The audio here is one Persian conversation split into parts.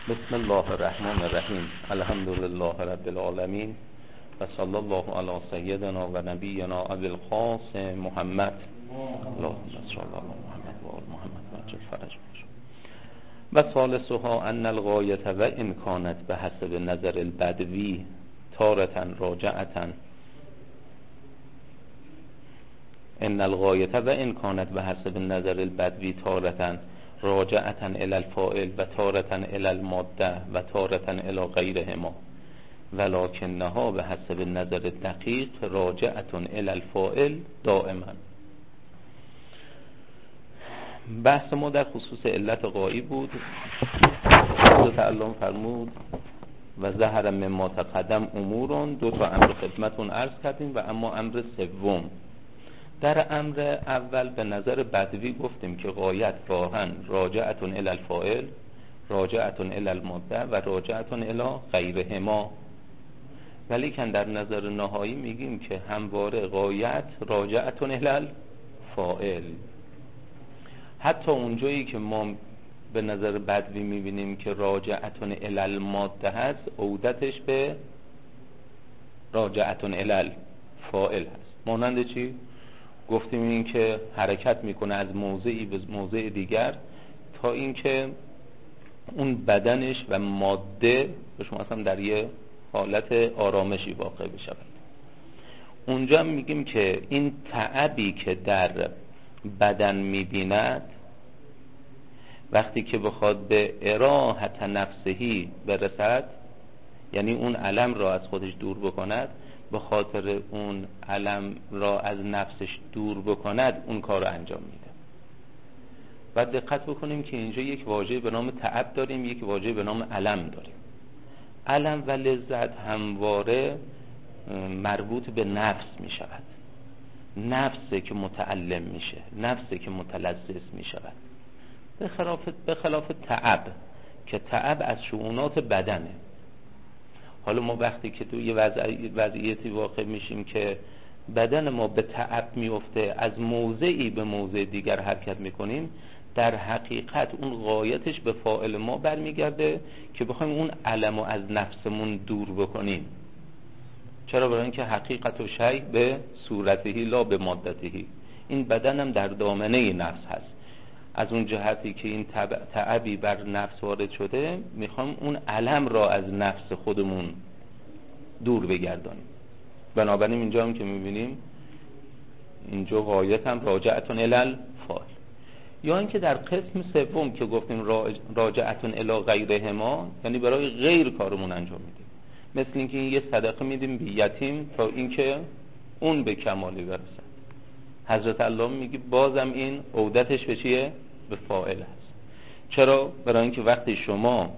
بسم الله الرحمن الرحیم. الحمد لله رب العالمین و صلی الله علی سیدنا و نبینا ابی القاسم محمد اللهم صل علی محمد و آل محمد و عجل فرجهم. و ثالثها ان الغایة و ان کانت به حسب نظر البدوی تارة راجعة ان الغایة و ان کانت به حسب نظر البدوی تارة راجعة الى الفاعل و تارة الى الماده و تارة الى غیرهما ولکنها به حسب نظر دقیق راجعة الى الفاعل دائما. بحث ما در خصوص علت غایی بود. حضرت علامه فرمود و ظهر مما تقدم امورون، دو تا امر خدمتون عرض کردیم و اما امر سوم. در امر اول به نظر بدوی گفتیم که غایت راهن راجعتون الی الفاعل، راجعتون الی الماده و راجعتون الی غیرهما، ولی که در نظر نهایی میگیم که همواره غایت راجعتون الی الفاعل. حتی اونجایی که ما به نظر بدوی میبینیم که راجعتون الی الماده هست، عودتش به راجعتون الی الفاعل هست. مانند چی؟ گفتیم این که حرکت میکنه از موضعی به موضع دیگر تا اینکه اون بدنش و ماده به شما اصلا در یه حالت آرامشی واقع بشود. اونجا هم میگیم که این تعبی که در بدن میبیند وقتی که بخواد به اراحت نفسهی برسد، یعنی اون علم را از خودش دور بکند، به خاطر اون علم را از نفسش دور بکند، اون کار رو انجام میده. و دقت بکنیم که اینجا یک واژه به نام تعب داریم، یک واژه به نام علم داریم. علم و لذت همواره مربوط به نفس می شود. نفسه که متعلم میشه، نفسه که متلذذ می شود، به خلاف تعب که تعب از شؤونات بدنه. حالا ما وقتی که تو یه وضعیتی واقع میشیم که بدن ما به تعب میفته، از موضعی به موضع دیگر حرکت میکنیم، در حقیقت اون غایتش به فاعل ما برمیگرده که بخوایم اون علم رو از نفسمون دور بکنیم. چرا؟ برای اینکه حقیقت و شیء به صورتهی لا به مادتهی. این بدن هم در دامنه نفس هست. از اون جهتی که این تعبی بر نفس وارد شده، میخوام اون علم را از نفس خودمون دور بگردانیم. بنابراین اینجا هم که میبینیم اینجا غایت هم راجعتون الی الفاعل. یا اینکه در قسم سوم که گفتیم راجعتون الی غیرهما، یعنی برای غیر کارمون انجام میدیم. مثل اینکه یه صدقه میدیم به یتیم تا اینکه اون به کمالی برسه. حضرت علامه میگه بازم این عودتش به چیه؟ به فاعل هست. چرا؟ برای اینکه وقتی شما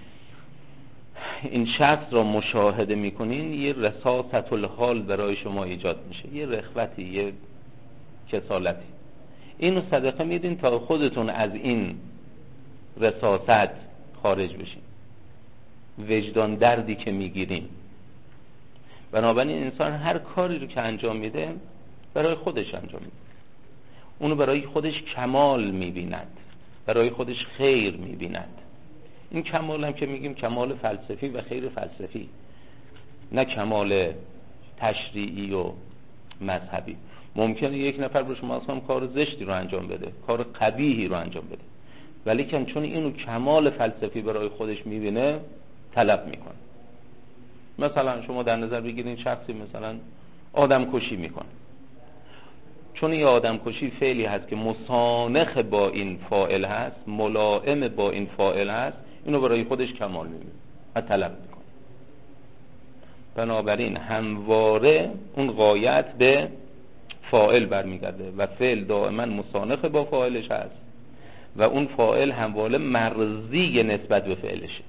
این شخص را مشاهده میکنین، یه رصاصة الحال برای شما ایجاد میشه، یه رغبتی، یه کسالتی. اینو صدقه میدین تا خودتون از این رصاصت خارج بشین، وجدان دردی که میگیرین. بنابراین انسان هر کاری رو که انجام میده برای خودش انجام میده، اونو برای خودش کمال میبیند، برای خودش خیر میبیند. این کمال هم که میگیم کمال فلسفی و خیر فلسفی، نه کمال تشریعی و مذهبی. ممکنه یک نفر به شما اصلا کار زشتی رو انجام بده، کار قبیحی رو انجام بده، ولی که چون اینو کمال فلسفی برای خودش میبینه طلب میکنه. مثلا شما در نظر بگیرین شخصی مثلا آدم کشی میکنه، چون این آدم کشی فعلی هست که مسانخ با این فاعل هست، ملائم با این فاعل هست، اینو برای خودش کمال میبینه و طلب میکنه. بنابراین همواره اون غایت به فاعل برمیگرده و فعل دائما مسانخ با فاعلش هست و اون فاعل همواره مرضی نسبت به فعلشه.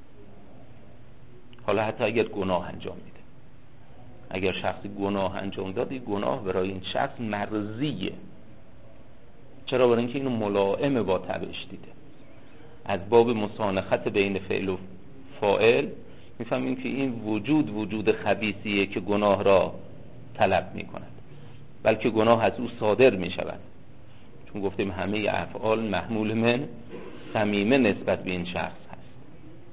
حالا حتی اگر گناه انجام میده، اگر شخصی گناه انجام داد، این گناه برای این شخص مرضیه. چرا؟ برای اینکه اینو ملائم با طبعش دیده. از باب مسانخت بین فعل و فاعل میفهمیم که این وجود خبیثیه که گناه را طلب میکند، بلکه گناه از او صادر میشود. چون گفتیم همه افعال محمول من صمیمه نسبت به این شخص هست.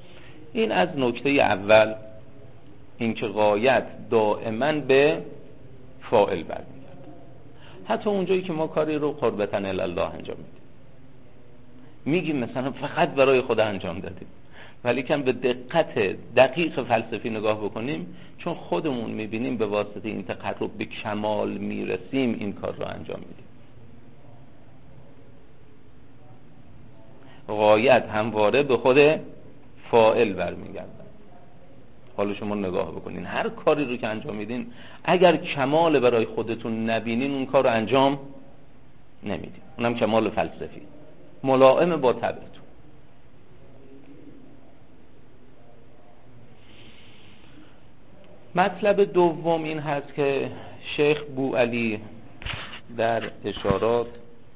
این از نکته اول، اینکه غایت دائما به فاعل برمیگرده. حتی اونجایی که ما کاری رو قربتن الله انجام میگیم مثلا فقط برای خدا انجام دادیم، ولی کم به دقت دقیق فلسفی نگاه بکنیم، چون خودمون میبینیم به واسطه این تقرب به کمال میرسیم این کار رو انجام میدیم. غایت همواره به خود فاعل برمیگرده. حالا شما نگاه بکنین هر کاری رو که انجام میدین، اگر کمال برای خودتون نبینین اون کار رو انجام نمیدین. اونم کمال فلسفی ملائم با طبعتون. مطلب دوم این هست که شیخ بوعلی در اشارات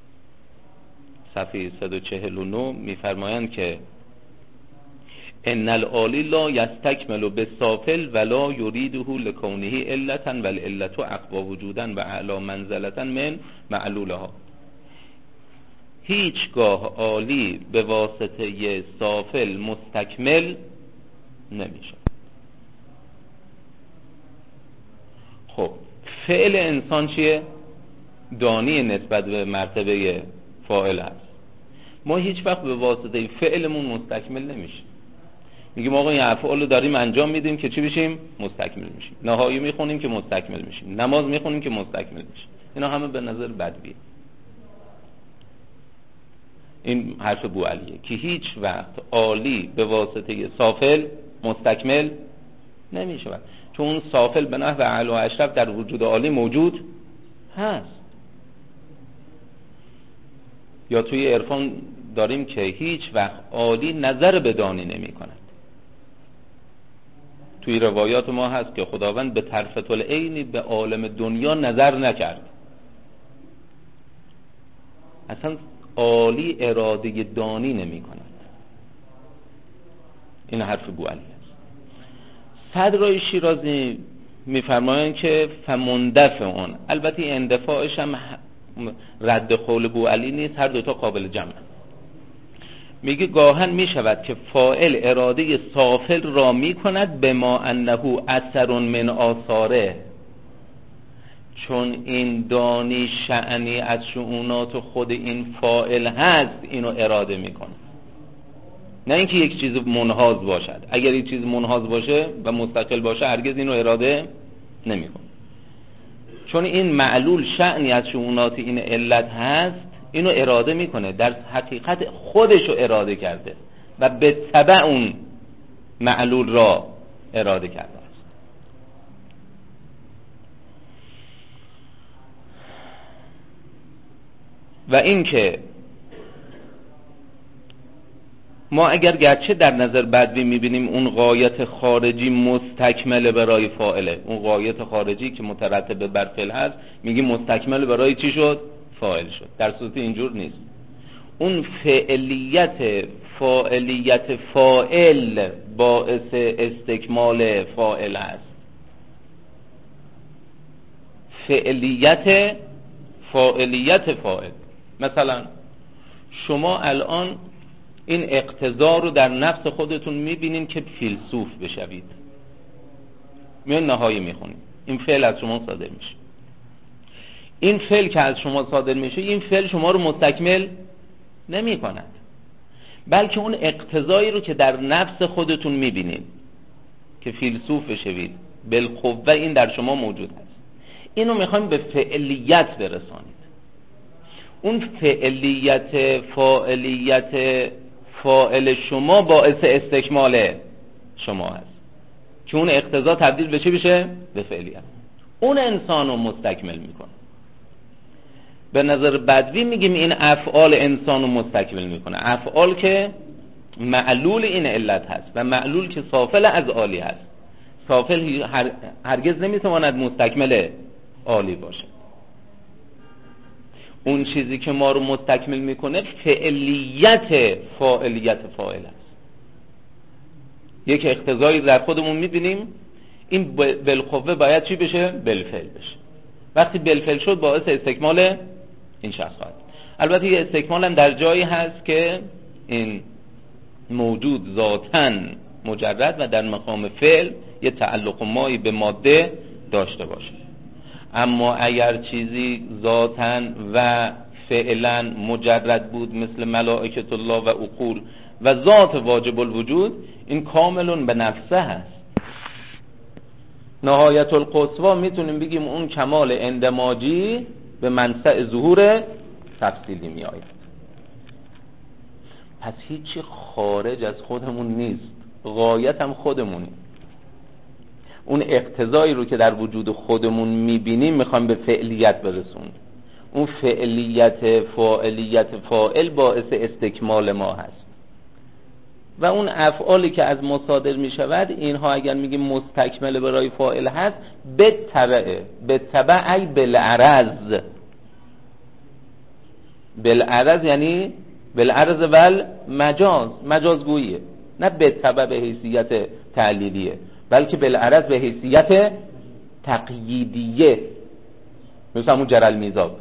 صفحه 149 میفرمایند که ان العالی لا یستکمل بالسافل ولا یریده لکونه علتا والعلة اقوا وجودا و اعلی منزلتا من معلولها. هیچگاه عالی به واسطه سافل مستکمل نمیشه. خب فعل انسان چیه؟ دانی نسبت به مرتبه فاعل هست. ما هیچ وقت به واسطه فعلمون مستکمل نمیشیم. میگیم آقا این افعال رو داریم انجام میدیم که چی بشیم؟ مستکمل میشیم. نهایی میخونیم که مستکمل میشیم، نماز میخونیم که مستکمل میشیم. اینا همه به نظر بدویه. این حرف بوعلیه که هیچ وقت عالی به واسطه سافل مستکمل نمیشه، چون اون سافل به نحو اعلی و اشرف در وجود عالی موجود هست. یا توی عرفان داریم که هیچ وقت عالی نظر به دانی نمی کند. توی روایات ما هست که خداوند به طرفة العین به عالم دنیا نظر نکرد. اصلا عالی اراده دانی نمی کند. این حرف بوعلی است. صدرای شیرازی میفرمایند که فمندفع اون، البته اندفاعش هم رد قول بوعلی نیست، هر دوتا قابل جمع. میگه گاهن میشود که فاعل اراده سافل را میکند به ما انه اثر من آثاره، چون این دانی شأنی از شؤونات خود این فاعل هست اینو اراده میکنه، نه اینکه یک چیز منحاز باشد. اگر یک چیز منحاز باشه و مستقل باشه هرگز اینو اراده نمیکنه، چون این معلول شأنی از شؤونات این علت هست اینو اراده میکنه. در حقیقت خودشو اراده کرده و به تبع اون معلول را اراده کرده است. و این که ما اگر گرچه در نظر بدوی میبینیم اون غایت خارجی مستکمل برای فاعله، اون غایت خارجی که مترتب بر فعل هست میگیم مستکمل برای چی شد؟ فاعل شد. در صورت اینجور نیست. اون فعلیت فاعل باعث استکمال فاعل است. فعلیت فاعل. مثلا شما الان این اقتضا رو در نفس خودتون میبینین که فیلسوف بشوید، میان نهایی میخونید، این فعل از شما صادر میشه. این فعل که از شما صادر میشه، این فعل شما رو مستکمل نمی کند، بلکه اون اقتضایی رو که در نفس خودتون میبینید که فیلسوف بشوید بالقوه این در شما موجود هست، اینو میخوایم به فعلیت برسانید. اون فعلیت فاعل شما باعث استکمال شما هست که اون اقتضا تبدیل به چی بشه؟ به فعلیت. اون انسان رو مستکمل میکنه. به نظر بدوی میگیم این افعال انسان رو مستکمل میکنه، افعال که معلول این علت هست و معلول که سافل از عالی هست. سافل هرگز نمیتواند مستکمل عالی باشه. اون چیزی که ما رو مستکمل میکنه فعلیت فاعل است. یک اقتضایی در خودمون میبینیم، این بالقوه باید چی بشه؟ بالفعل بشه. وقتی بالفعل شد باعث استکمال این شخص خواهد. البته یه استکمال هم در جایی هست که این موجود ذاتاً مجرد و در مقام فعل یه تعلق مایی به ماده داشته باشه. اما اگر چیزی ذاتاً و فعلاً مجرد بود مثل ملائکة الله و عقول و ذات واجب الوجود، این کاملون به نفسه هست. نهایت القصوا میتونیم بگیم اون کمال اندماجی به منشأ ظهور تفصیلی می آید. پس هیچی خارج از خودمون نیست، غایت هم خودمونی. اون اقتضایی رو که در وجود خودمون میبینیم میخوایم به فعلیت برسونیم. اون فاعلیت فاعل باعث استکمال ما هست و اون افعالی که از مصادر میشود اینها اگر میگیم مستکمل برای فاعل هست بالتبع ای بالعرض. بالعرض یعنی بالعرض ول مجازگوییه، نه بالتبع به حیثیت تعلیلیه بلکه بالعرض به حیثیت تقییدیه، مثل همون جرل میزاد.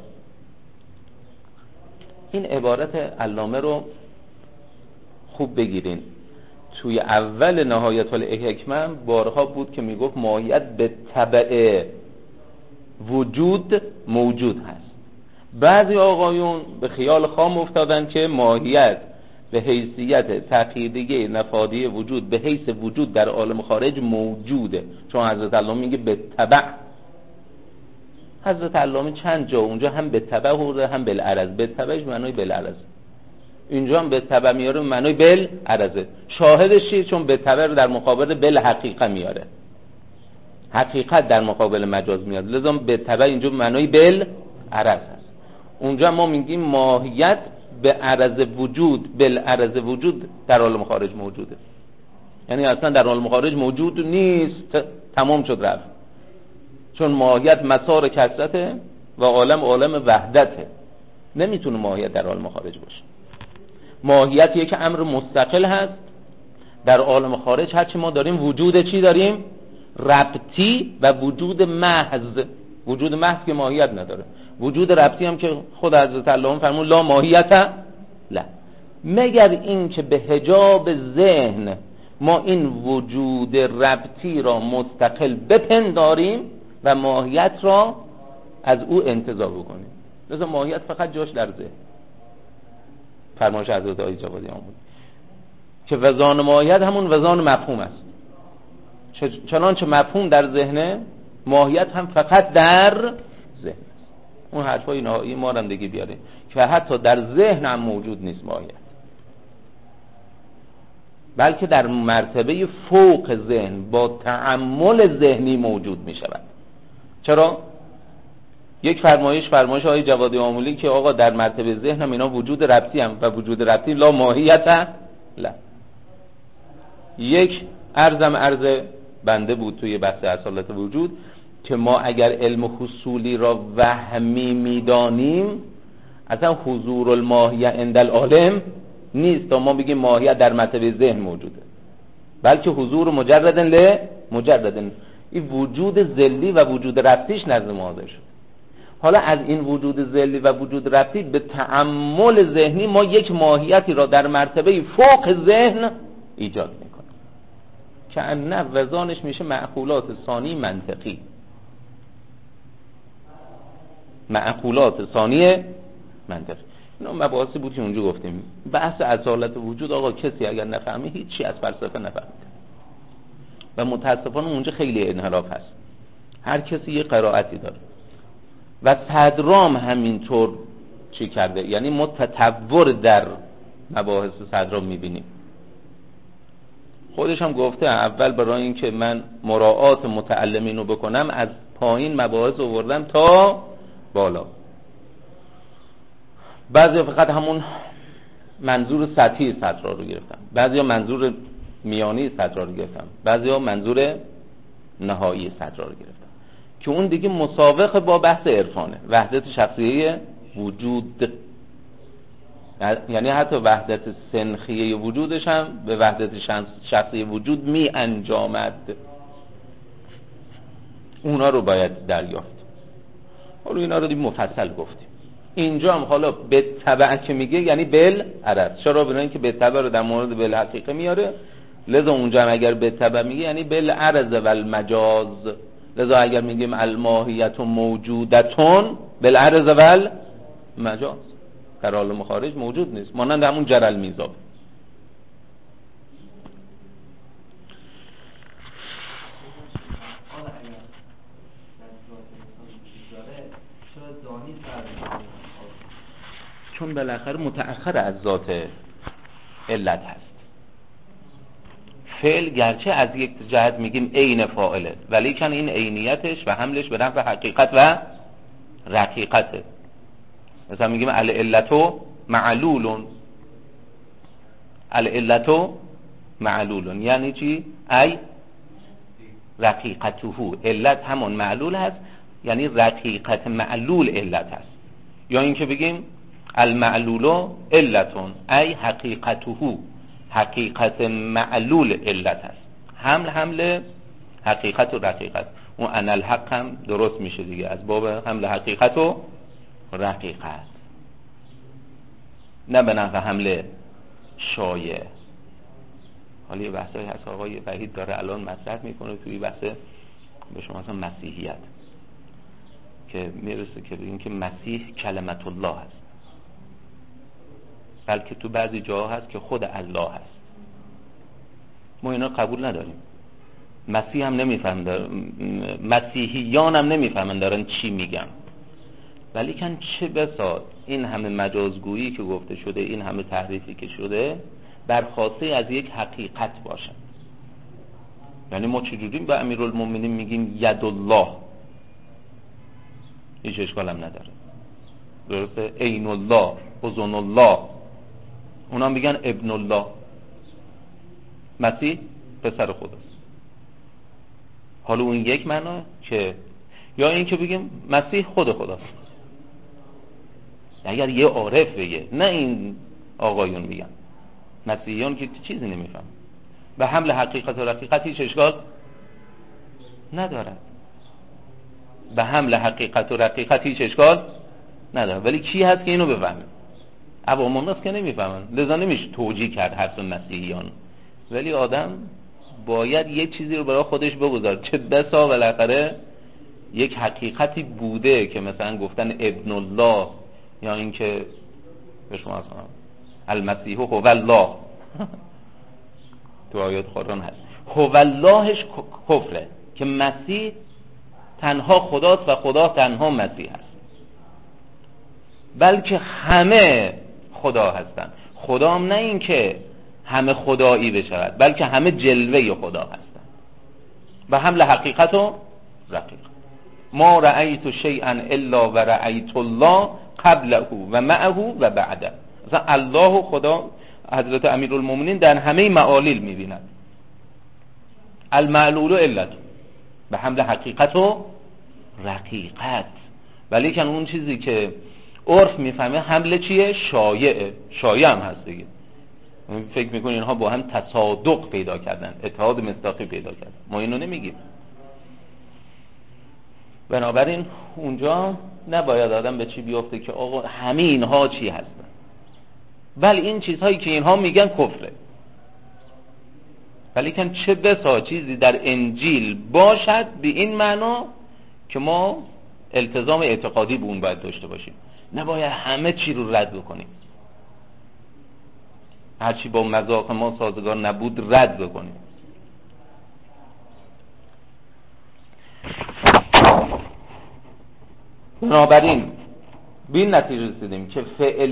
این عبارت علامه رو خوب بگیرین. توی اول نهایت الحکمه بارها بود که میگفت ماهیت به تبع وجود موجود هست. بعضی آقایون به خیال خام افتادن که ماهیت به حیثیت تقییدیه نفادی وجود به حیث وجود در عالم خارج موجوده، چون حضرت علامه میگه به تبع. حضرت علامه چند جا اونجا هم به تبع و هم بالعرض. به تبعش معنای بالعرض، اینجا هم به تبع میاره معنای بالعرض. شاهدش چیه؟ چون به تبع رو در مقابل بالحقیقه میاره، حقیقت در مقابل مجاز میاد، لذا به تبع اینجا معنای بالعرض هست. اونجا ما میگیم ماهیت به عرض وجود بالعرض وجود در عالم خارج موجوده، یعنی اصلا در عالم خارج موجود نیست، تمام شد رفت. چون ماهیت مسار کثرته و عالم وحدته، نمیتونه ماهیت در عالم خارج باشه. ماهیت یک امر مستقل هست. در عالم خارج هرچی ما داریم وجود چی داریم؟ ربطی و وجود محض. وجود محض که ماهیت نداره، وجود ربطی هم که خود حضرت علامه فرمود لا ماهیت لا، مگر این که به حجاب ذهن ما این وجود ربطی را مستقل بپنداریم و ماهیت را از او انتزاع بکنیم. لذا ماهیت فقط جاش در ذهن. فرمایش حضرت آقای جوادی بود که وزان ماهیت همون وزان مفهوم است. چنانچه مفهوم در ذهنه، ماهیت هم فقط در ذهن است. اون حرفای نهایی ما هم دیگه بیاره که حتی در ذهن هم موجود نیست ماهیت، بلکه در مرتبه فوق ذهن با تأمل ذهنی موجود می شود. چرا؟ یک فرمایش آقای جوادی آمولی که آقا در مرتبه ذهن هم اینا وجود ربطی هم و وجود ربطی لا ماهیت لا. یک عرض بنده بود توی بحث اصالت وجود که ما اگر علم حصولی را وهمی میدانیم، اصلا حضور الماهیه عند العالم نیست تا ما بگیم ماهیت در مرتبه ذهن موجوده، بلکه حضور مجردن این وجود ذلی و وجود ربطیش نزد ما حاضر شد. حالا از این وجود ذلی و وجود ربطی به تأمل ذهنی ما یک ماهیتی را در مرتبه فوق ذهن ایجاد میکنیم که انه وزانش میشه معقولات ثانی منطقی. اینا مباحثی بود که اونجا گفتیم. بحث اصالت وجود آقا کسی اگر نفهمه هیچی از فلسفه نفهمیده و متاسفانه اونجا خیلی انحراف هست. هر کسی یه قرائتی داره و صدرام همینطور چی کرده، یعنی ما تطور در مباحث صدرام میبینیم. خودش هم گفته اول برای این که من مراعات متعلمین رو بکنم از پایین مباحث آوردم تا بالا. بعضی فقط همون منظور سطحی صدرا رو گرفتم، بعضی منظور میانی صدرا رو گرفتم، بعضی منظور نهایی صدرا رو گرفتم که اون دیگه مسابق با بحث عرفانه، وحدت شخصیه وجود، یعنی حتی وحدت سنخیه وجودش هم به وحدت شخصی وجود می انجامد. اونا رو باید دریافت. حالا اینا رو دیگه مفصل گفتیم. اینجا هم حالا به تبع که میگه یعنی بالعرض. چرا؟ برای اینکه به تبع رو در مورد بالحقیقه میاره، لذا اونجا اگر به تبع میگه یعنی بالعرض و المجاز. لذا اگر میگیم الماهیت موجودتون بالعرض و المجاز در حال مخارج موجود نیست، مانند همون جرل میزاب. چون بالاخره متأخر از ذات علت هست. فعل گرچه از یک جهت میگیم عین فاعله، ولی کن این عینیتش و حملش به نحو حقیقت و رقیقته. مثلا میگیم العلتو معلولون. العلتو معلولون یعنی چی؟ ای رقیقته. علت همون معلول هست، یعنی رقیقت معلول علت هست. یا اینکه بگیم المعلولو علتون ای حقیقته. حقیقت معلول علت هست. حمل حقیقت و رقیقت. اون انالحق هم درست میشه دیگه، از باب حمل حقیقت و رقیقت، نه به نحو حمل شایع. حالا یه بحثایی هست آقای وحید داره الان مطرح میکنه توی بحث به شما مثلا مسیحیت، که میرسه که بگیم که مسیح کلمت الله هست، بلکه تو بعضی جاها هست که خود الله هست. ما اینا قبول نداریم. مسیح هم نمیفهمن، مسیحیان هم نمیفهمن دارن چی میگن. ولی کن چه بسا این همه مجازگویی که گفته شده، این همه تحریفی که شده برخواسته از یک حقیقت باشه. یعنی ما چجوری به امیرالمومنین میگیم ید الله، هیچ اشکال هم نداره، درسته؟ عین الله، اذن الله، اونا میگن ابن الله. مسیح پسر خداست. حالا اون یک معنا که، یا این که بگیم مسیح خود خداست، اگر یه عارف بگه، نه این آقایون میگن. مسیحیان که چیزی نمیفهم، به حمل حقیقت و رقیقت هیچ اشکال نداره. به حمل حقیقت و رقیقت هیچ اشکال نداره. ولی کی هست که اینو بفهمه؟ عوام الناس که نمیفهمن. لذا نمیشه توجیه کرد حرف مسیحیان. ولی آدم باید یه چیزی رو برای خودش بگذار. چه بسا بالاخره یک حقیقتی بوده که مثلا گفتن ابن الله، یا این که به شما اصلا المسیح هو الله تو آیات قرآن هست. هو اللهش کفره، که مسیح تنها خداست و خدا تنها مسیح هست، بلکه همه خدا هستن. خدا هم نه این که همه خدایی بشود، بلکه همه جلوه خدا هستن. و حمل حقیقت و رقیقت. ما رأیت شیئا الا و رأیت الله قبله و معه و بعده. مثلا الله و خدا حضرت امیرالمومنین در همه معالل میبینند. المعلول علت به حمل حقیقت و رقیقت. ولی که اون چیزی که عرف میفهمه حمل چیه؟ شایعه. شایع هم هست دیگه. فکر میکنین اینها با هم تصادق پیدا کردن، اتحاد مصداقی پیدا کردن. ما اینو نمیگیم. بنابراین اونجا نباید آدم به چی بیفته که آقا همه اینها چی هستن، بل این چیزهایی که اینها میگن کفره. ولی کن چه بسا چیزی در انجیل باشد به این معنا که ما التزام اعتقادی به اون باید داشته باشیم، نباید همه چی رو رد بکنیم، هرچی با مذاق ما سازگار نبود رد بکنیم. بنابراین به این نتیجه رسیدیم که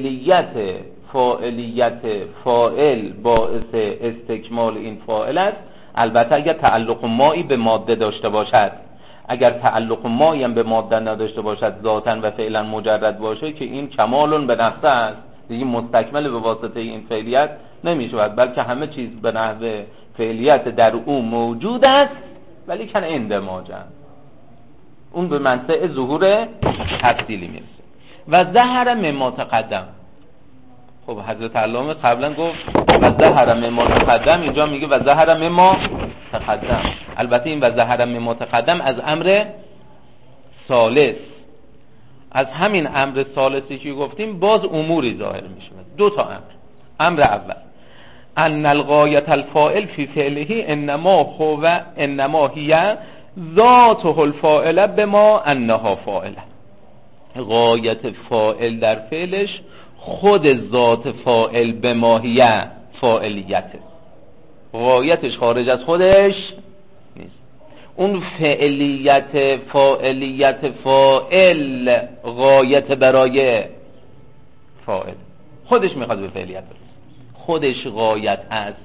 فاعلیت فاعل باعث استکمال این فاعل است. البته اگر تعلق مایی به ماده داشته باشد. اگر تعلق مایی هم به ماده نداشته باشد، ذاتاً و فعلا مجرد باشه، که این کمالون به نفسه است، دیگه مستکمل به واسطه این فعلیت نمی شود، بلکه همه چیز به نحو فعلیت در او موجود است، ولی کن اندماجه، اون به منطق ظهور تفصیلی میرسه. و ظهر مما تقدم. خب حضرت علامه قبلا گفت و ظهر مما تقدم، اینجا میگه و ظهر مما تقدم. البته این و ظهر مما تقدم از امر ثالث، از همین امر ثالثی که گفتیم باز اموری ظاهر میشه. دو تا امر. امر اول، ان الغایت الفاعل فی فعله انما هی ذاته الفاعله بما انها فاعله. غایت فاعل در فعلش خود ذات فاعل به ماهیه فاعلیته، غایتش خارج از خودش نیست. اون فعلیت فاعلیت فاعل غایت برای فاعل، خودش میخواد به فعلیت برسه، خودش غایت هست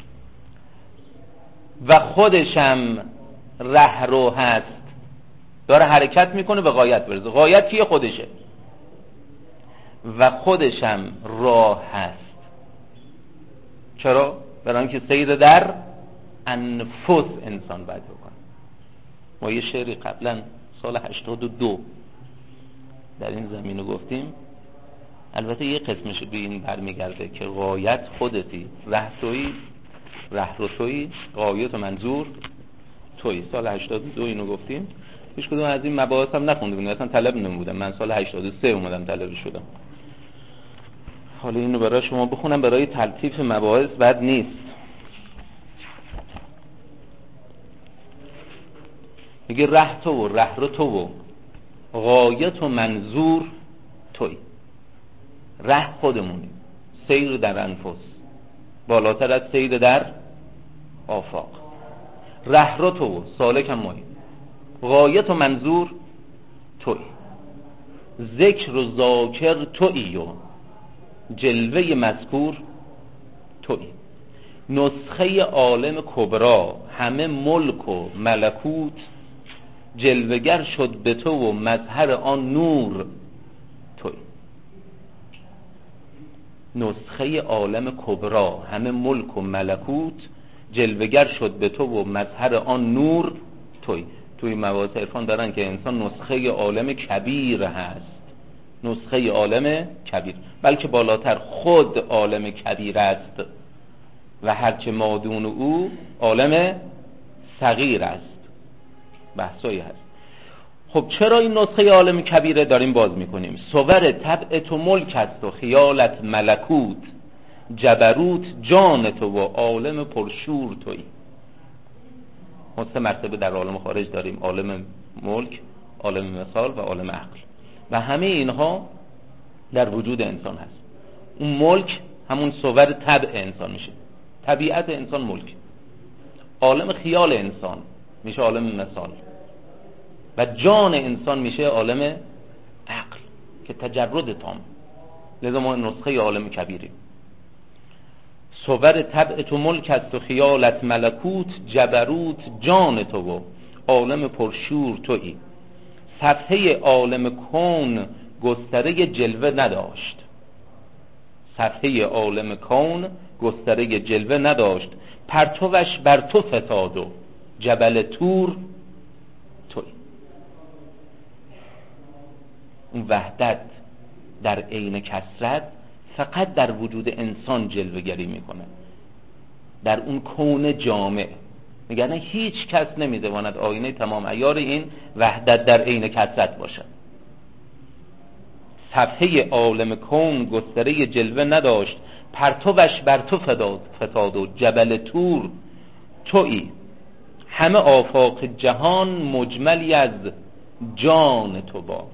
و خودشم ره رو هست، داره حرکت میکنه به غایت برسه. غایت کیه؟ خودشه و خودشم راه هست. چرا؟ برای اینکه سیر در انفس انسان باید بکنه. ما یه شعری قبلا سال 82 در این زمینه گفتیم، البته یه قسمش به این برمیگرده که غایت خودتی، ره تویی، ره رو تویی، غایت و منظور تویی. سال 82 اینو گفتیم. هیچ کدوم از این مباحث هم نخونده بودم، اصلا طلب نمودم. من سال 83 اومدم طلب شدم. حالا اینو برای شما بخونم، برای تلطیف مباحث بد نیست. میگه ره تو و ره رو تو و غایت و منظور توی. ره خودمونی، سیر در انفس بالاتر از سیر در آفاق. ره رو تو و سالک هم مایی، غایت و منظور توی. ذکر و ذاکر توی و جلوه مذکور توی. نسخه عالم کبرا همه ملک و ملکوت، جلوگر شد به تو و مظهر آن نور توی. نسخه عالم کبرا همه ملک و ملکوت، جلوگر شد به تو و مظهر آن نور توی. توی مباحث عرفان دارن که انسان نسخه عالم کبیر هست، نسخه عالم کبیر، بلکه بالاتر خود عالم کبیر است و هرچه مادون او عالم صغیر است. بحثایی هست. خب چرا این نسخه عالم کبیره داریم باز میکنیم؟ صور طبع تو ملک است و خیالت ملکوت، جبروت جان تو و عالم پرشور توی. ما 3 مرتبه در عالم خارج داریم: عالم ملک، عالم مثال و عالم عقل، و همه اینها در وجود انسان هست. اون ملک همون صور طبع انسان میشه، طبیعت انسان ملک. عالم خیال انسان میشه عالم مثال و جان انسان میشه عالم عقل که تجرد تام. لذا ما نسخه عالم کبیریم. صور طبع تو ملک است و خیالت ملکوت، جبروت جان تو و عالم پرشور تویی. صفحه عالم کون گستره جلوه نداشت، صفحه عالم کون گستره جلوه نداشت، پرتوش بر تو فتاد و جبل طور توی. اون وحدت در عین کثرت فقط در وجود انسان جلوه گری میکنه، در اون کون جامع. میگن هیچ کس نمیتواند آینه تمام عیار این وحدت در عین کثرت باشد. صفحه عالم کون گستره جلوه نداشت، پرتوش بر تو فتاد و جبل طور تویی. همه آفاق جهان مجملی از جان تو باد.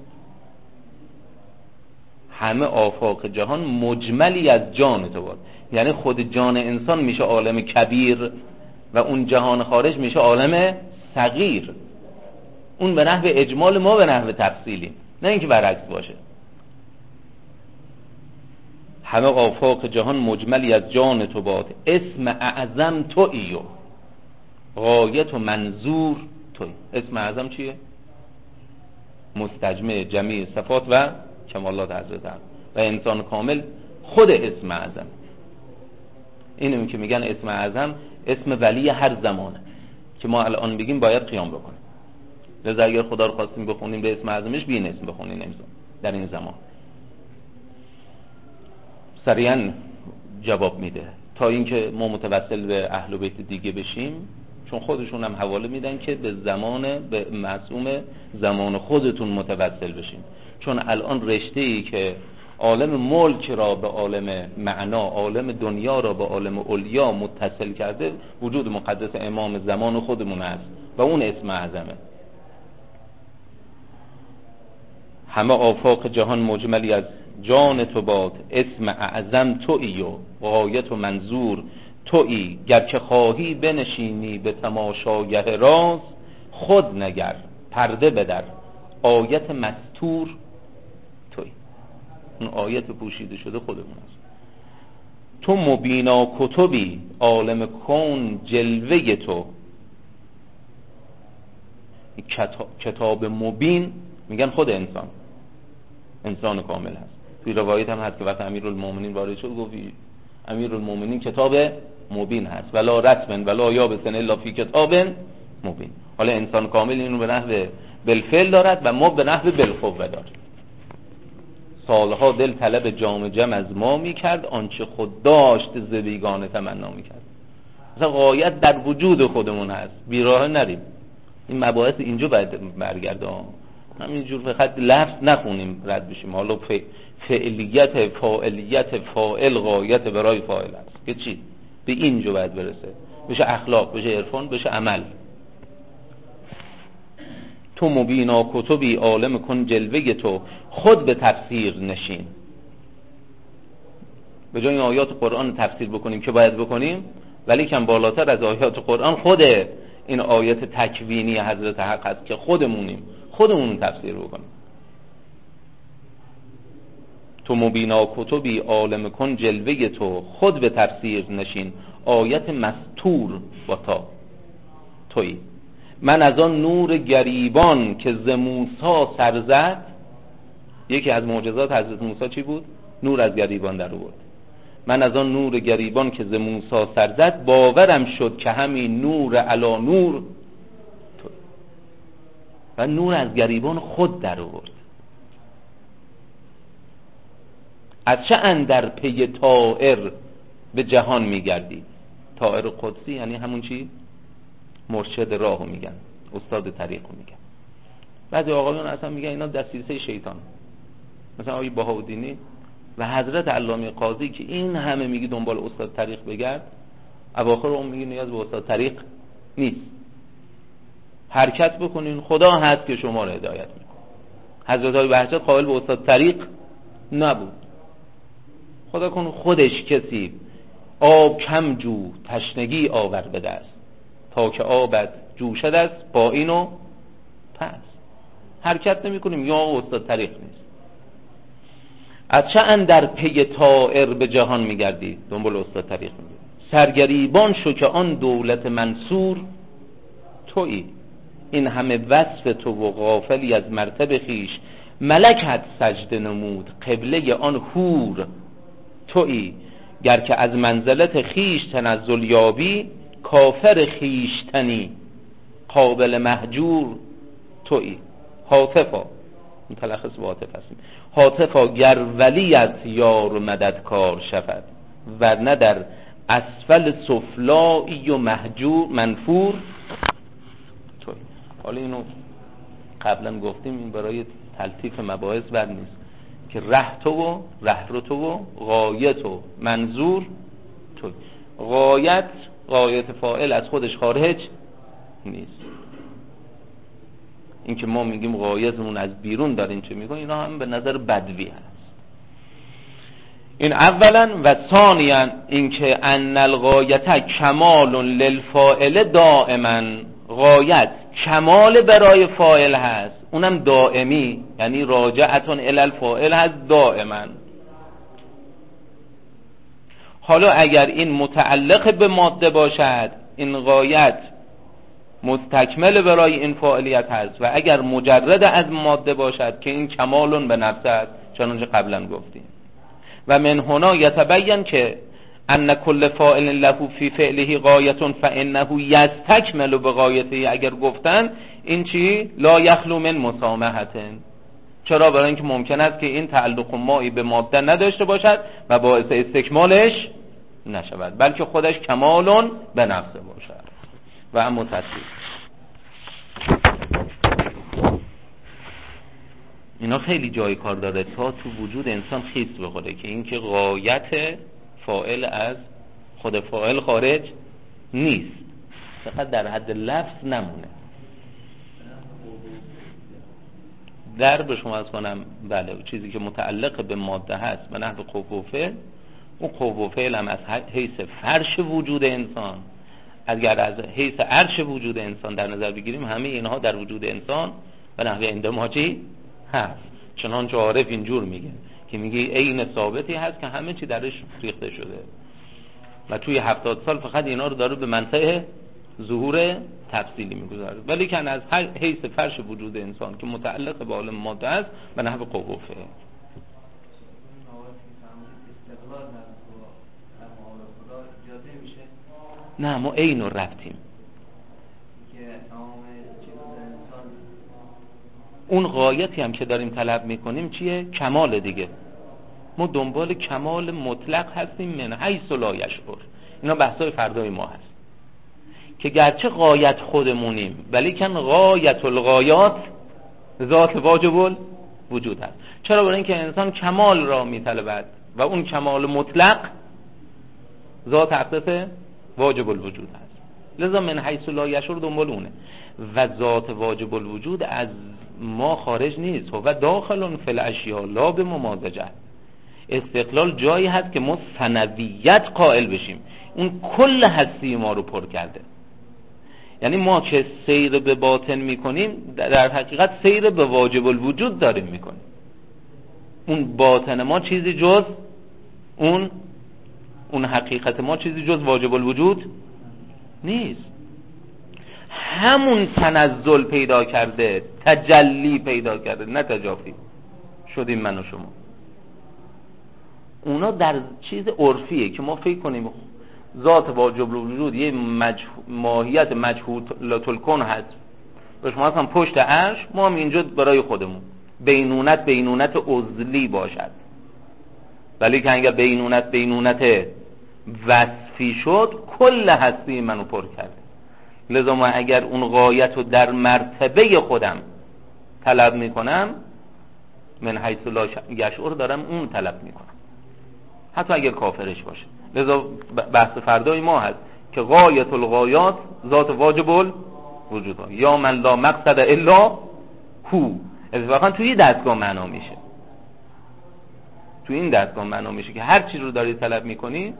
همه آفاق جهان مجملی از جان تو باد، یعنی خود جان انسان میشه عالم کبیر و اون جهان خارج میشه عالم صغیر. اون به نحو اجمال، ما به نحو تفصیلی، نه اینکه برعکس باشه. همه آفاق جهان مجملی از جان تو باد، اسم اعظم تویی و غایت و منظور تویی. اسم اعظم چیه؟ مستجمع جمیع صفات و کمالات حضرت هم و انسان کامل خود اسم اعظم. اینو که میگن اسم اعظم اسم ولی هر زمانه که ما الان بگیم باید قیام بکنه. لذا اگر خدا رو خواستیم بخونیم به اسم اعظمش، به این اسم بخونیم در این زمان. سریعا جواب میده تا اینکه ما متوسل به اهل بیت دیگه بشیم، چون خودشون هم حواله میدن که به معصوم زمان خودتون متوسل بشیم. چون الان رشته ای که عالم ملک را به عالم معنا، عالم دنیا را به عالم علیا متصل کرده، وجود مقدس امام زمان خودمون است و اون اسم اعظمه. همه آفاق جهان مجملی از جان تو باد، اسم اعظم تویی و غایت و منظور تویی. گر که خواهی بنشینی به تماشاگه راز، خود نگر پرده بدر آیت مستور تویی. اون آیت پوشیده شده خودمون است. تو مبینا کتبی عالم کون جلوه تو. کتاب مبین میگن خود انسان کامل هست. توی روایت هم هست که وقت امیرالمومنین وارد شد گفت امیرالمومنین کتاب مبین هست ولا رسم ولا یابسن الا فی کتاب مبین. حالا انسان کامل اینو به نحو بالفعل دارد و ما به نحو بالقوه داریم. سالها دل طلب جام جم از ما میکرد، آنچه خود داشت ز بیگانه تمنا میکرد. مثلا غایت در وجود خودمون هست، بیراه نریم. این مباحث اینجا باید برگرده، همینجور فقط لفظ نخونیم رد بشیم. حالا فعلیت فاعل غایت برای فاعل است که چی؟ به اینجا باید برسه، بشه اخلاق، بشه عرفان، بشه عمل. تو مبینا کتبی عالم کن جلوه تو، خود به تفسیر نشین. به جای این آیات قرآن تفسیر بکنیم که باید بکنیم، ولی کم بالاتر از آیات قرآن خود این آیات تکوینی حضرت حق هست که خودمون تفسیر بکنیم. تو مبینا کتبی عالم کن جلوه تو، خود به تفسیر نشین آیت مستور با تا تویی. من از آن نور گریبان که ز موسی سر زد. یکی از معجزات حضرت موسی چی بود؟ نور از گریبان در آورد. من از آن نور گریبان که ز موسی سر زد، باورم شد که همین نور علا نور تو. و نور از گریبان خود در آورد. از چه اندر پی طائر به جهان میگردی؟ طائر قدسی یعنی همون چی؟ مرشد راهو میگن، استاد طریقو میگن. بعضی آقایون اصلا میگن اینا دسیسه شیطان. مثلا آقای بهاءالدینی و حضرت علامه قاضی که این همه میگی دنبال استاد طریق بگرد، اواخر اون میگی نیاز به استاد طریق نیست، حرکت بکنین، خدا هست که شما رو هدایت میکنه. حضرت علی بهجت قائل به استاد طریق نبود. خدا کن خودش کسی آب کم جو تشنگی آور به دست، تا که آبت جوشد است با اینو پس. حرکت نمی کنیم یا استاد طریق نیست. از چه اندر پی طائر به جهان میگردی؟ دنبال استاد طریق میگردی. سرگریبان شو که آن دولت منصور تویی. این همه وصف تو و غافلی از مرتبه خیش، ملکت سجده نمود قبله آن حور تویی. گر که از منزلت خیش تنزل یابی، کافر خیشتنی قابل مهجور تویی. حاطفا متلخص به حاطف هستیم. حاطفا گر ولیت یار و مددکار شود، ورنه در اسفل سفلایی و مهجور منفور تویی. حالا اینو قبلا گفتیم، این برای تلطیف مباحث بر نیست که ره تو و غایت و منظور تویی. غایت فاعل از خودش خارج نیست. این که ما میگیم غایتمون از بیرون دارین چه میگن، اینا هم به نظر بدوی هست. این اولا. و ثانیا این که ان الغایت کمال للفاعل دائما، غایت کمال برای فاعل هست، اونم دائمی، یعنی راجعتون الی الفاعل هست دائما. حالا اگر این متعلق به ماده باشد، این غایت مستکمل برای این فاعلیت هست، و اگر مجرد از ماده باشد که این کمالون به نفسه است، چنانچه قبلا گفتیم. و من هنا یتبین که ان کل فاعل له فی فعله غایت فانه یستکمل بغایته. اگر گفتن این چی؟ لا یخلو من مسامحه. چرا؟ برای اینکه ممکن است که این تعلق مایی به ماده نداشته باشد و باعث استکمالش نشود، بلکه خودش کمالون به نفسه باشد. و اما تصدیق اینا خیلی جای کار داره تا تو وجود انسان خیس بخوره که این که غایت فاعل از خود فاعل خارج نیست، فقط در حد لفظ نمونه. در به شما از کنم بله چیزی که متعلق به ماده هست به نحو قوه و فعل، اون قوه و فعل هم از حیث فرش وجود انسان، اگر از حیث عرش وجود انسان در نظر بگیریم، همه اینها در وجود انسان به نحو اندماجی هست. چنانچه عارف اینجور میگه که میگه عین ثابتی هست که همه چی درش ریخته شده و توی 70 سال فقط اینا رو داره به منطقه ظهور تفصیلی میگذاره، ولی که از حیث فرش وجود انسان که متعلق به عالم ماده است به نحو قوه و فعل. نه ما عین رو ربطیم، اون غایتی هم که داریم طلب میکنیم چیه؟ کمال دیگه. ما دنبال کمال مطلق هستیم من حیث لا یشعر. اینا بحثای فردای ما هست که گرچه غایت خودمونیم ولی کن غایت الغایات ذات واجب وجود هست. چرا؟ برای اینکه انسان کمال را میطلبد و اون کمال مطلق ذات اقدس واجب الوجود هست، لذا من حیث لا یشعر دنبال اونه و ذات واجب الوجود از ما خارج نیست، و داخل فی الاشیاء لا به ممازجه. استقلال جایی هست که ما ثنویت قائل بشیم، اون کل هستی ما رو پر کرده. یعنی ما که سیر به باطن میکنیم در حقیقت سیر به واجب الوجود داریم میکنیم. اون باطن ما چیزی جز اون حقیقت ما چیزی جز واجب الوجود نیست. همون تنزل پیدا کرده، تجلی پیدا کرده، نه تجافی شدیم من و شما. اونا در چیز عرفیه که ما فکر کنیم ذات واجب الوجود یه ماهیت مجهولة الکون هست، به شما اصلا پشت عرش، ما هم اینجا برای خودمون بینونت عضلی باشد، ولی که اگر بینونت وصفی شد کل هستی منو پر کرده. لذا ما اگر اون غایت رو در مرتبه خودم طلب میکنم من حیث لا یشعر دارم اون طلب میکنم، حتی اگر کافرش باشه. لذا بحث فردای ما هست که غایت الغایات ذات واجب الوجود، یا من لا مقصد الا هو. اتفاقا توی دستگاه معنا میشه، توی این دستگاه معنا میشه که هر چیز رو داری طلب میکنی.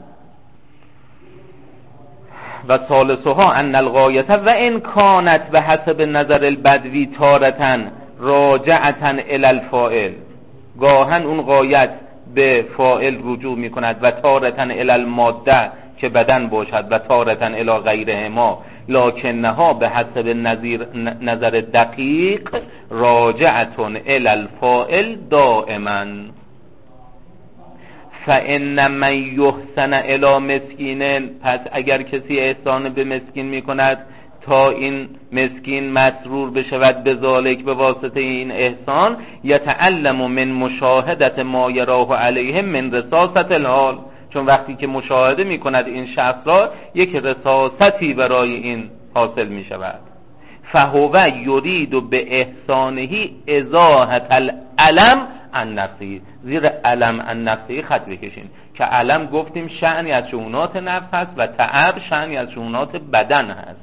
و ثالثها ان الغایت و ان کانت به حسب نظر البدوی تارة راجعة الی الفاعل، گاهن اون غایت به فاعل رجوع میکند و تارة الی الماده که بدن باشد و تارة الی غیرهما، لکنها به حسب نظر دقیق راجعة الی الفاعل دائما. فإن من یحسن الی مسکین، پس اگر کسی احسان به مسکین میکند تا این مسکین مسرور بشود به ذالک، به واسطه این احسان، یتعلم من مشاهدت ما یراه علیه من رصاصة الحال، چون وقتی که مشاهده میکند این شخص را یک رصاصتی برای این حاصل میشود. فهو یرید به احسانه ازاحة العلم عن نفسه. زیر علم عن نفسه خط بکشین که علم گفتیم شأنی از شؤونات نفس هست و تعب شأنی از شؤونات بدن هست.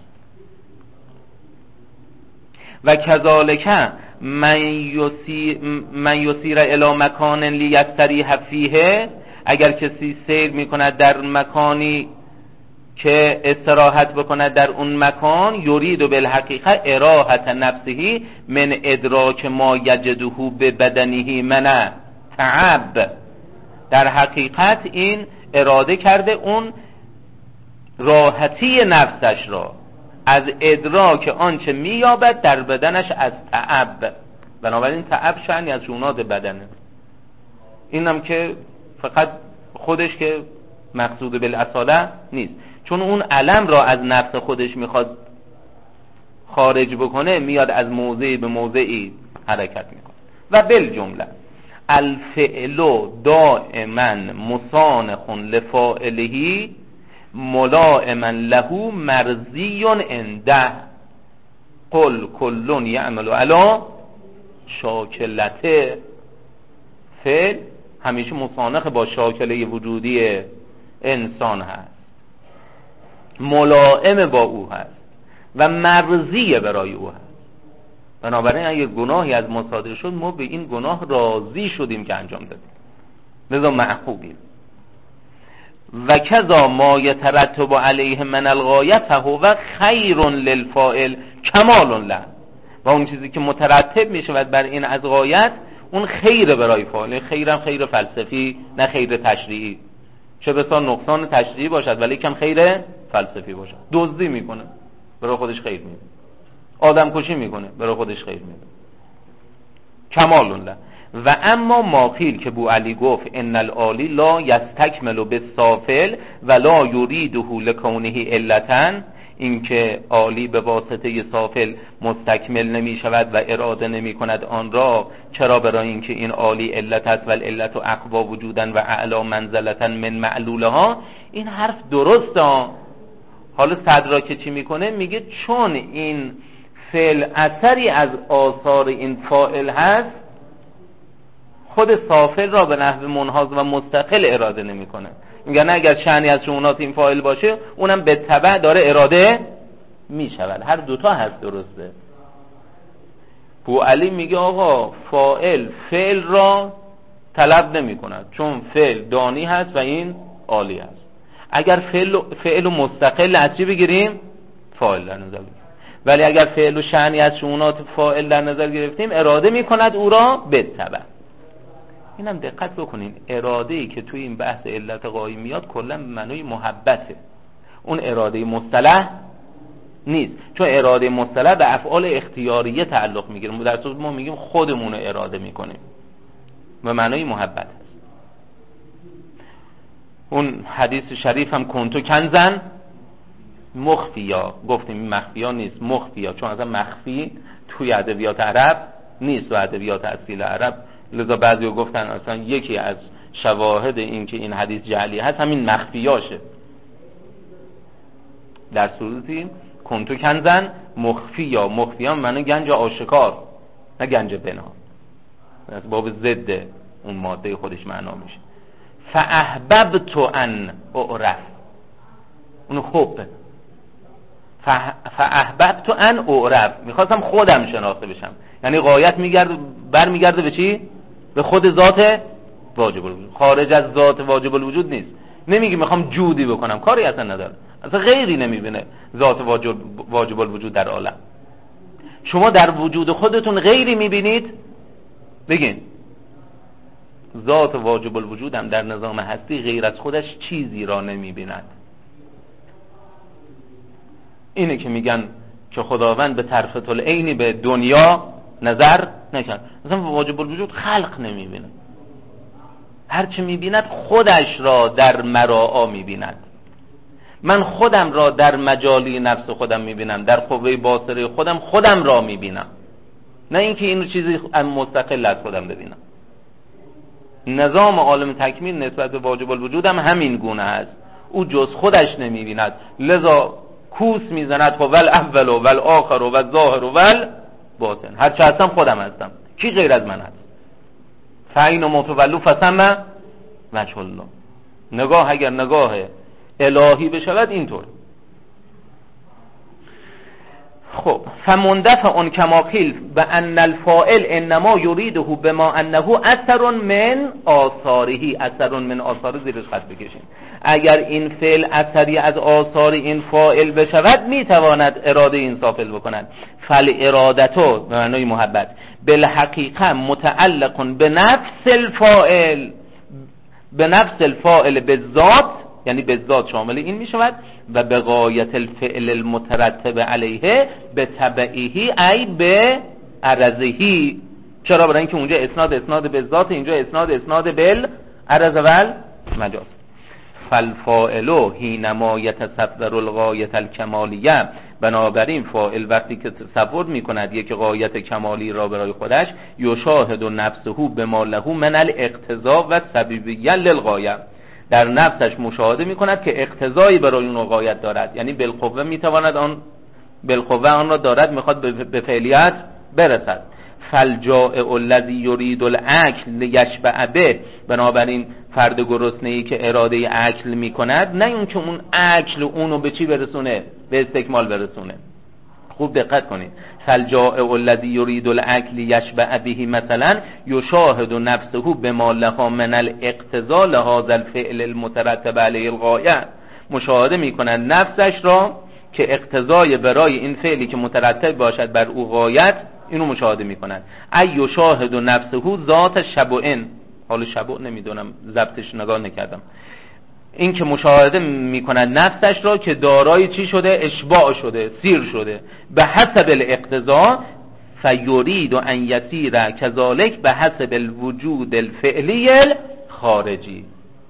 و کذالک من یسیر الی مکان لیستریح فیه، اگر کسی سیر میکند در مکانی که استراحت بکند در اون مکان، یرید بالحقیقه اراحة نفسه من ادراک ما یجده به بدنه من تعب. در حقیقت این اراده کرده اون راحتی نفسش را از ادراک آنچه مییابد در بدنش از تعب. بنابراین تعب شأنی از شؤونات بدنه. اینم که فقط خودش که مقصود بالاصاله نیست، چون اون علم را از نفس خودش میخواد خارج بکنه، میاد از موضعی به موضعی حرکت میکنه. و بالجمله الفعل دائما مصانخ لفاعله ملائما له مرضی عنده، قل کل یعمل علی شاکلته فعل همیشه مصانخ با شاکله وجودی انسان هست، ملائم با او هست و مرضی برای او هست. بنابراین اگه گناهی از ما صادر شد ما به این گناه راضی شدیم که انجام دادیم، لذا معقوبیم. و کذا ما یترتب علیه من الغایه فهو خیر للفاعل کمال له، و اون چیزی که مترتب می شود بر این از غایت اون خیر برای فاعل. خیرم خیر فلسفی نه خیر تشریعی، چه بسا نقصان تشریعی باشد ولی کم خیر فلسفی باشد. دزدی میکنه برای خودش خیر میده، آدم کشی میکنه برای خودش خیر میده، کمال له. و اما ماقیل که بو علی گفت ان العالی لا یستکمل بالسافل ولا یریده لکونه علتا، این که عالی به واسطه سافل مستکمل نمی شود و اراده نمی کند آن را، چرا؟ برای اینکه این عالی علت است و العلت و اقوا وجودن و اعلا منزلتا من معلولها. این حرف درسته. حالا صدرا که چی میکنه؟ میگه چون این فعل اثری از آثار این فاعل هست، خود سافل را به نحو منحاز و مستقل اراده نمیکنه. میگن اگر شأنی از شؤونات این فاعل باشه اونم به تبع داره اراده میشود. هر دوتا هست، درسته. بو علی میگه آقا فاعل فعل را طلب نمی کند چون فعل دانی هست و این عالی هست. اگر فعل و مستقل از چی بگیریم؟ فاعل در نظر بگیریم. ولی اگر فعل و شأنی از شؤونات فاعل در نظر گرفتیم اراده می کند او را به تبع. اینم دقت بکنین، اراده‌ای که توی این بحث علت غایی میاد کلا به معنای محبته، اون اراده مصطلح نیست، چون اراده مصطلح به افعال اختیاریه تعلق میگیره. در صورت ما میگیم خودمون رو اراده میکنیم، به معنای محبت هست. اون حدیث شریف هم کنتو کنزن مخفیا، گفتیم این مخفیا نیست، مخفیا، چون اصلا مخفی توی ادبیات عرب نیست و ادبیات اصیل عرب. لذا بعضی‌ها گفتن اصلا یکی از شواهد این که این حدیث جعلی هست همین مخفیاشه. در صورتی کنتو کنزن مخفیا، مخفیا معنی گنج آشکار نه گنج پنهان، از باب ضد اون ماده خودش معنا میشه. فاحببت ان اعرف، اون خوب، فاحببت ان اعرف، میخواستم خودم شناخته بشم. یعنی غایت برمیگرده به چی؟ به خود ذات واجب الوجود، خارج از ذات واجب الوجود نیست. نمیگی میخوام جودی بکنم، کاری اصلا نداره، اصلا غیری نمیبینه ذات واجب الوجود در عالم. شما در وجود خودتون غیری میبینید؟ بگین. ذات واجب الوجود هم در نظام هستی غیر از خودش چیزی را نمیبیند. اینه که میگن که خداوند به طرفة العین به دنیا نظر نکرد، مثلا واجب الوجود خلق نمیبینه، هرچه میبیند خودش را در مراعا میبیند. من خودم را در مجالی نفس خودم میبینم، در قوه باصره خودم را میبینم، نه اینکه این چیزی مستقل از خودم ببینم. نظام عالم تکمیل نسبت به واجب الوجود هم همین گونه است، او جز خودش نمیبیند، لذا کوس میزند و ول اول و ول آخر و ول ظاهر و ول باطن، هر چه هستم خودم هستم، کی غیر از من هست؟ فعین و متولو فسمه وجه الله. نگاه اگر نگاه الهی بشود اینطور. خب فمندفع اون کما قیل بان الفاعل انما یریده بما انه اثر من آثاره، اثر من آثار زیرش خط بکشین. اگر این فعل اثری از آثار این فاعل بشود میتواند اراده این سافل بکند. فل ارادتو به معنای محبت بالحقیقه متعلق به نفس الفاعل، به نفس الفاعل به ذات، یعنی به ذات شامل این می شود، و به غایت الفعل المترتب علیه به تبعیهی ای به عرضهی. چرا؟ برای اینکه اونجا اسناد به ذات، اینجا اسناد بل عرض ول مجاز. فالفاعل حینما یتصور الغایت الکمالیه، بنابراین فاعل وقتی که تصور میکند یک غایت کمالی را برای خودش، یشاهد نفسه بما له من الاقتضاء و سببیه للغایه، در نفسش مشاهده میکند که اقتضایی برای اون غایت دارد، یعنی بالقوه میتواند آن بالقوه آن را دارد، میخواد به فعلیت برسد. فالجائع الذی یرید الاکل لیشبع به، بنابراین فرد گرسنه‌ای که اراده اکل میکند، نه اون که اون اکل اونو به چی برسونه؟ به استکمال برسونه. خوب دقت کنید. فالجائع الذی یرید الاکل یشبع به مثلا یشاهد نفسه بما لها من الاقتضاء لهذا الفعل المترتب علیه الغایه، مشاهده میکند نفسش را که اقتضای برای این فعلی که مترتب باشد بر او غایت، اینو مشاهده میکند. ای یشاهد نفسه ذات شبع، حالا شبع نمیدونم ضبطش نگاه نکردم، این که مشاهده میکند نفسش را که دارای چی شده؟ اشباع شده، سیر شده. به حسب الاقتضا فیرید و ان یسیر کذالک به حسب الوجود الفعلی الخارجی،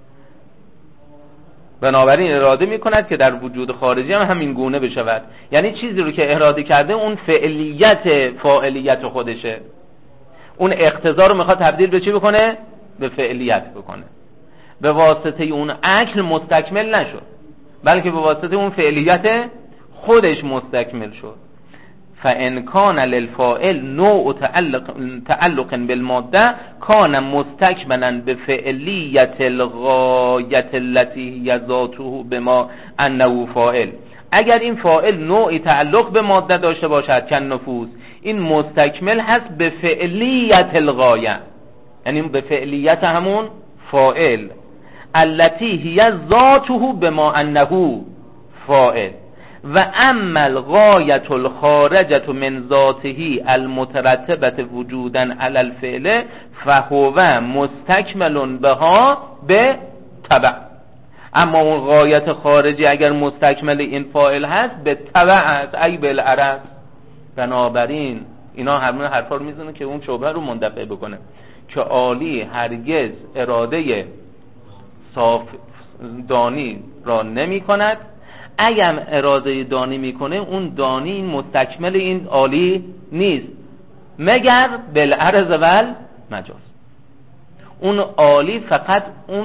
بنابراین اراده میکند که در وجود خارجی هم همین گونه بشود. یعنی چیزی رو که اراده کرده اون فعلیت فاعلیت خودشه، اون اقتضا رو میخواد تبدیل به چی بکنه؟ به فعلیت بکنه. به واسطه اون عقل مستکمل نشد، بلکه به واسطه اون فعلیت خودش مستکمل شد. فان کان للفاعل نوع تعلق بالماده کان مستکملا بفعلیت الغایت التي هي ذاته بما انه فاعل. اگر این فاعل نوعی تعلق به ماده داشته باشد که نفوذ، این مستکمل هست به فعلیت الغایه، یعنی به فعلیت همون فاعل التي هي ذاته بما انه فاعل. و اما الغایت الخارجة من ذاته المترتبة وجودا علی الفعل فهو مستکمل بها به تبع. اما اون غایت خارجی اگر مستکمل این فاعل هست به تبع است، ای بالعرض. بنابراین اینا همون حرفا رو میزنه که اون شبهه رو مندفع بکنه که عالی هرگز اراده صاف دانی را نمی کند. اگر اراده دانی میکنه، اون دانی این مستکمل این عالی نیست مگر بالعرض والمجاز. اون عالی فقط اون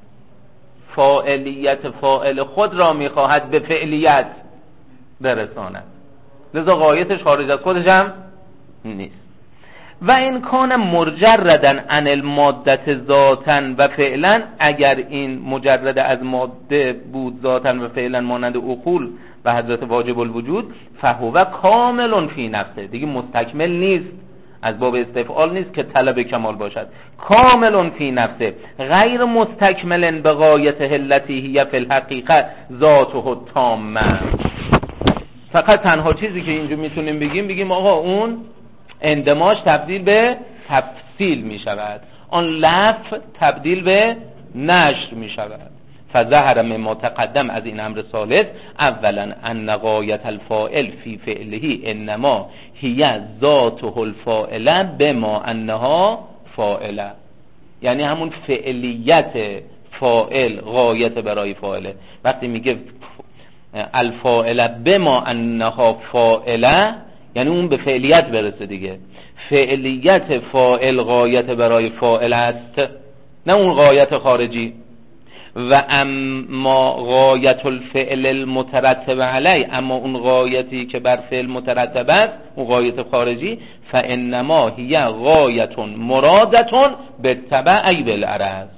فاعلیت فاعل خود را میخواهد به فعلیت برساند، لذا غایتش خارج از خودش هم نیست. و این کان مجردا عن الماده ذاتا و فعلا، اگر این مجرد از ماده بود ذاتا و فعلا مانند عقول و حضرت واجب الوجود، فهو کامل فی نفسه، دیگه مستکمل نیست، از باب استفعال نیست که طلب کمال باشد، کامل فی نفسه غیر مستکمل به غایت التي هي فی الحقیقه ذاته التامه. فقط تنها چیزی که اینجا میتونیم بگیم آقا اون اندماج تبدیل به تفصیل می شود، آن لفظ تبدیل به نشر می شود. فظهر مما تقدم از این امر ثالث اولا ان غایت الفاعل فی فعله انما هی ذاته الفاعله بما انها فاعله، یعنی همون فعلیت فاعل غایت برای فاعله. وقتی میگه الفاعله بما انها فاعله، یعنی اون به فعلیت برسه دیگه. فعلیت فاعل غایت برای فاعل است، نه اون غایت خارجی. و اما غایت الفعل المترتب علی، اما اون غایتی که بر فعل مترتب است، اون غایت خارجی، فانما هی غایت مرادتون بالتبع ای بالعرض.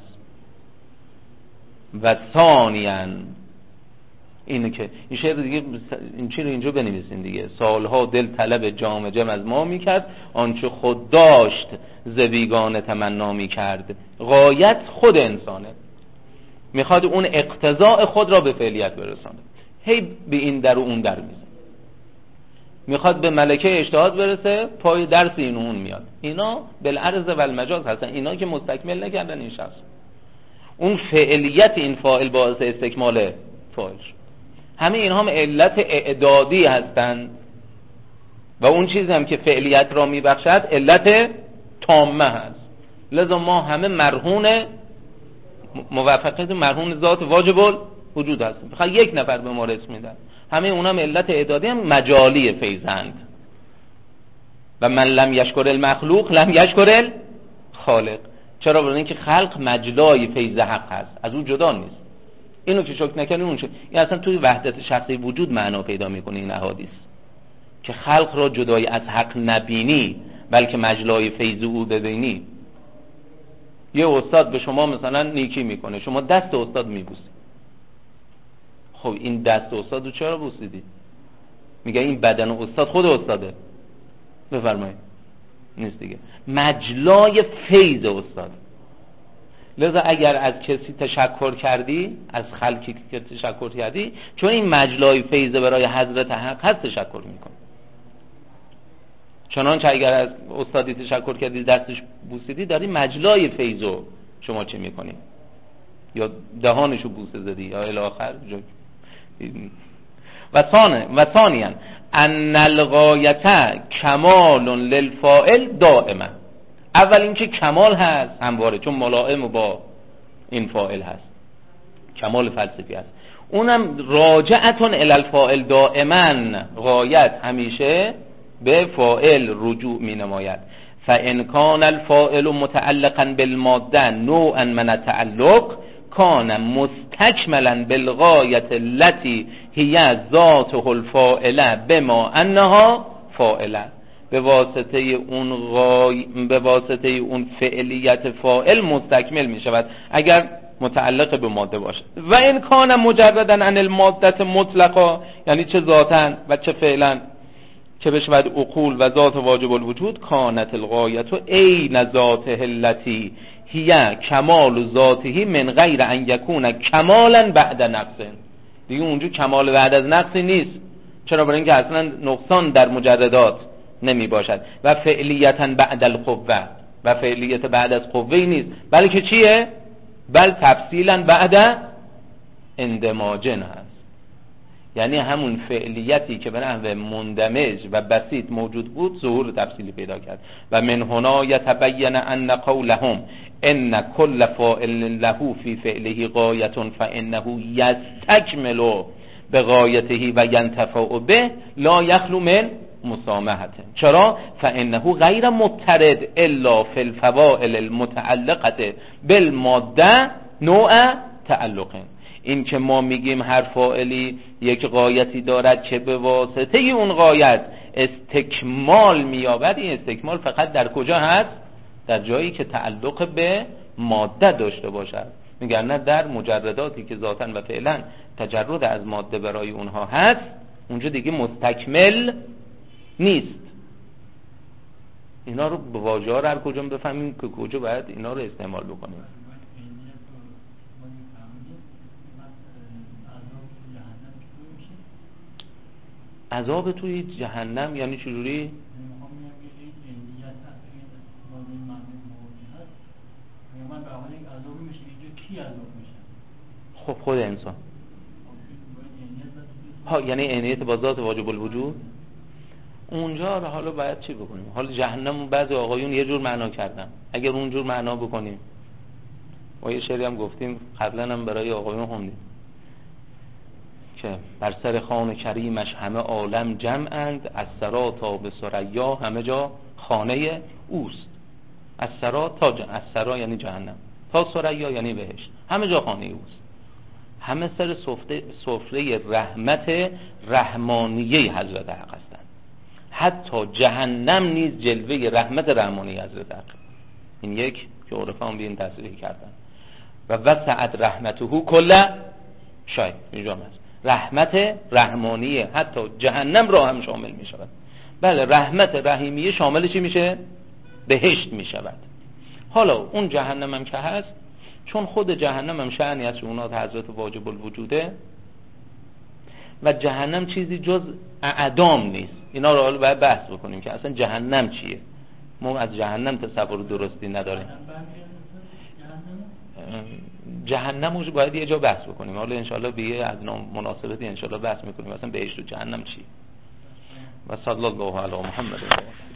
و ثانیاً اینه که این شعر دیگه این چی رو اینجا بنویسین دیگه، سالها دل طلب جام جم از ما میکرد، آنچه خود داشت ز بیگانه تمنا میکرد. غایت خود انسانه، میخواد اون اقتضاء خود را به فعلیت برسانه، هی به این در و اون در میزنه، میخواد به ملکه اجتهاد برسه، پای درس این و اون میاد. اینا بالعرض والمجاز هستن، اینا که مستکمل نکردن این شخص. اون فعلیت این فاعل باعث استکمال فاعل، همه اینها هم علت اعدادی هستند و اون چیزی هم که فعلیت را میبخشد علت تامه هست. لذا ما همه مرهون موافقت مرهون ذات واجب الوجود هستیم. بخواد یک نفر به ما رسم میدن، همه اونها هم علت اعدادی هم مجالی فیضند. و من لم یشکر المخلوق لم یشکر الخالق. چرا؟ برای اینکه خلق مجلای فیض حق هست، از اون جدا نیست. اینو که شک نکنی اون چه، این اصلا توی وحدت شخصی وجود معنا پیدا میکنه این احادیث، که خلق را جدای از حق نبینی بلکه مجلای فیض او ببینی. یه استاد به شما مثلا نیکی میکنه، شما دست استاد میبوسی. خب این دست استاد رو چرا بوسیدی؟ میگه این بدن استاد خود استاده. بفرمایید. نیست دیگه، مجلای فیض استاد. لذا اگر از کسی تشکر کردی، از خلقی که تشکر کردی، چون این مجلای فیض برای حضرت حق هست، تشکر میکنی. چنانچه اگر از استادی تشکر کردی، دستش بوسیدی، داری مجلای فیضو شما چه میکنی؟ یا دهانشو بوسه زدی یا الی آخر. و ثانیاً ان الغایت کمال للفاعل دائما. اول اینکه کمال هست همواره، چون ملائم با این فاعل هست، کمال فلسفی هست. اونم راجعتون الی الفاعل دائما، غایت همیشه به فاعل رجوع می نماید. فان کان الفاعل متعلقا بالماده نوعا من التعلق کان مستکملا بالغایت التي هي ذاته الفاعله بما انها فاعله. به واسطه اون فعلیت فاعل مستکمل می شود اگر متعلق به ماده باشد. و این کان مجردا عن الماده مطلقا، یعنی چه ذاتاً و چه فعلا، که بشود عقول و ذات واجب الوجود، کانت الغایت عین ذاته التي هي کمال ذاته من غیر ان یکون کمالا بعد نقص. دیگه اونجا کمال بعد از نقصی نیست. چرا؟ برای اینکه اصلا نقصان در مجردات نمی باشد. و فعلیتا بعد القوه، و فعلیت بعد از قوه نیست، بلکه چیه؟ بل تفصیلا بعد اندماجن هست. یعنی همون فعلیتی که به نحو مندمج و بسیط موجود بود ظهور تفصیلی پیدا کرد. و من هنا یتبین ان قولهم ان کل فاعل له فی فعله غایه فانه یستکمل بغایته و ینتفع به لا یخلو من مسامحه. چرا؟ فانه غیر مضطرد الا فی الفواعل المتعلقه بالماده نوع تعلق. این که ما میگیم هر فاعلی یک غایتی دارد که به واسطه اون غایت استکمال مییابد، این استکمال فقط در کجا هست؟ در جایی که تعلق به ماده داشته باشد. میگن نه، در مجرداتی که ذاتاً و فعلا تجرد از ماده برای اونها هست، اونجا دیگه مستکمل نیست. اینا رو به واژه ها هر کجا بفهمیم که کجا باید اینا رو استعمال بکنیم. عذاب توی جهنم یعنی چجوری؟ خب خود انسان ها، یعنی عینیت با ذات واجب الوجود. اونجا حالا باید چی بکنیم؟ حالا جهنم بعضی آقایون یه جور معنا کردن. اگر اونجور معنا بکنیم، ما یه شعری هم گفتیم قبلا هم برای آقایون خوندیم که بر سر خوان کریمش همه عالم جمعند، از سرا تا به ثریا همه جا خانه اوست. از سرا تا از سرا یعنی جهنم، تا ثریا یعنی بهشت، همه جا خانه اوست. همه سر سفره رحمت رحمانیه حضرت حق هستند. حتی جهنم نیز جلوه رحمت رحمانیه حضرت حق. این یک که عرفا هم به این تصریح کردن. و وسعت رحمته کل شای، اینجا هست رحمت رحمانیه حتی جهنم را هم شامل می شود. بله، رحمت رحیمیه شامل چی میشه؟ بهشت می شود. حالا اون جهنم هم که هست، چون خود جهنم هم شأنی از شؤونات حضرت واجب الوجوده و جهنم چیزی جز اعدام نیست. اینا رو حالا باید بحث بکنیم که اصلا جهنم چیه. ما از جهنم تصور درستی نداریم. جهنم رو باید یه جا بحث بکنیم. حالا انشاءالله به یه از مناسبتی انشاءالله بحث میکنیم اصلا بهشت و جهنم چیه. و صلی الله علی محمد.